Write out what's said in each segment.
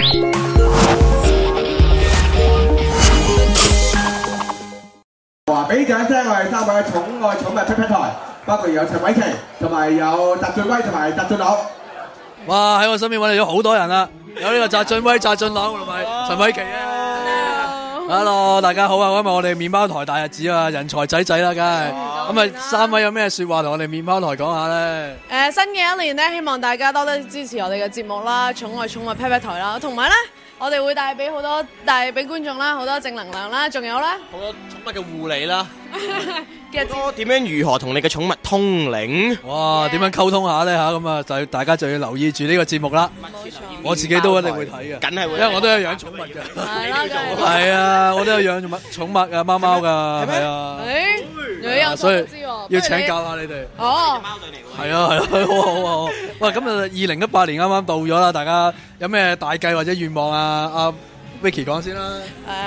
話俾掌聲，我哋三位寵愛寵物 Pet Pet 台，包括有陳偉琪同埋有澤俊威同埋澤俊朗。 哇！喺我身邊揾嚟咗好多人啦，有呢個澤俊威、澤俊朗同埋陳偉琪啊 ！Hello， 大家好啊！今日我哋麵包台大日子啊，人才仔仔啦，梗係咁啊！三位有咩説話同我哋麵包台講下咧？ 新嘅一年咧，希望大家多多支持我哋嘅節目啦，寵愛寵物 Pet Pet 台啦，同埋咧。我哋會帶俾觀眾啦，好多正能量啦，仲有咧好多寵物嘅護理啦， 多點樣如何同你嘅寵物通靈？ 哇！點樣溝通下咧嚇？咁啊，就大家就要留意住呢個節目啦。我自己都一定會睇嘅， 梗係會， 因為我都有養寵物嘅。 係啦， 係啊，我都有養寵物嘅貓貓㗎，係啊。 你有所以要請教下你哋。 哦， 係啊，好。喂，咁啊，2018年啱啱到咗啦，大家有咩大計或者願望啊？阿 Vicky 講先啦。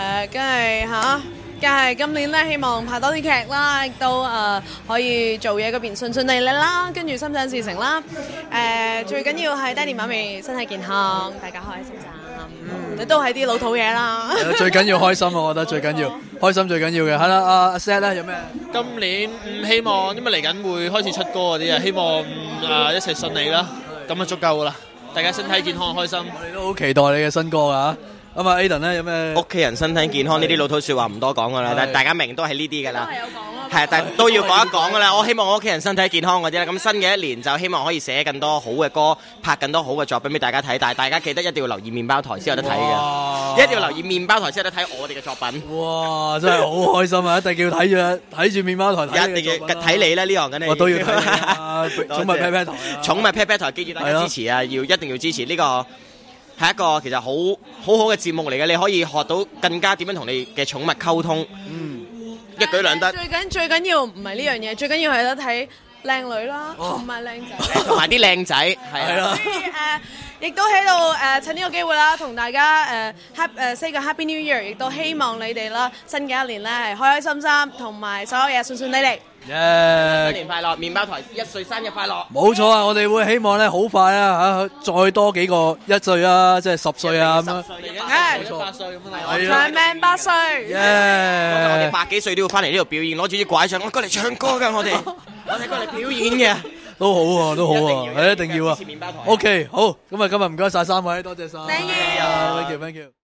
梗係今年咧，希望拍多啲劇啦，亦都可以做嘢嗰邊順順利利啦，跟住心想事成啦。最緊要係爹哋媽咪身體健康，大家開心心。你都係啲老土嘢啦。 最緊要開心，我覺得最緊要開心最緊要嘅。係啦，阿 Seth 咧有咩？ 今年希望因為嚟緊會開始出歌嗰啲啊，希望一切順利啦，咁就足夠噶啦。大家身體健康開心。 我哋都好期待你嘅新歌㗎。咁啊 Aiden 咧有咩？ 屋企人身體健康呢啲老土説話唔多講噶啦，但係大家明都係呢啲噶啦。 都係有講咯。 係，但係都要講一講噶啦。我希望我屋企人身體健康嗰啲啦。咁新嘅一年就希望可以寫更多好嘅歌，拍更多好嘅作品俾大家睇。但係大家記得一定要留意麵包台先有得睇嘅，一定要留意麵包台先有得睇我哋嘅作品。 哇！真係好開心啊！一定要睇住麵包台睇。 一定要睇你啦，呢行緊你。 我都要睇啊！寵物 Pet Pet 台， 寵物 Pet Pet 台，記住大家支持啊！一定要支持呢個。係一個其實好嘅節目嚟嘅，你可以學到更加點樣同你嘅寵物溝通，一舉兩得。 最緊要唔係呢樣嘢，最緊要係得睇靚女啦，同埋靚仔， 同埋啲靚仔，係啦。 所以亦都喺度趁呢個機會啦，同大家say 個 Happy New Year， 亦都希望你哋啦，新嘅一年咧係開開心心，同埋所有嘢順順利利。 新年快樂！麵包台1歲生日快樂！ 冇錯啊！我哋會希望咧好快啊嚇，再多幾個1歲啊，即係10歲啊咁樣。 8歲咁樣長命8歲。 我哋100幾歲都要翻嚟呢度表演，攞住啲拐杖，我過嚟唱歌㗎，我哋過嚟表演嘅。 都好啊，係一定要啊。OK，好，咁啊，今日唔該曬3位，多謝曬。 Thank you。 Thank you。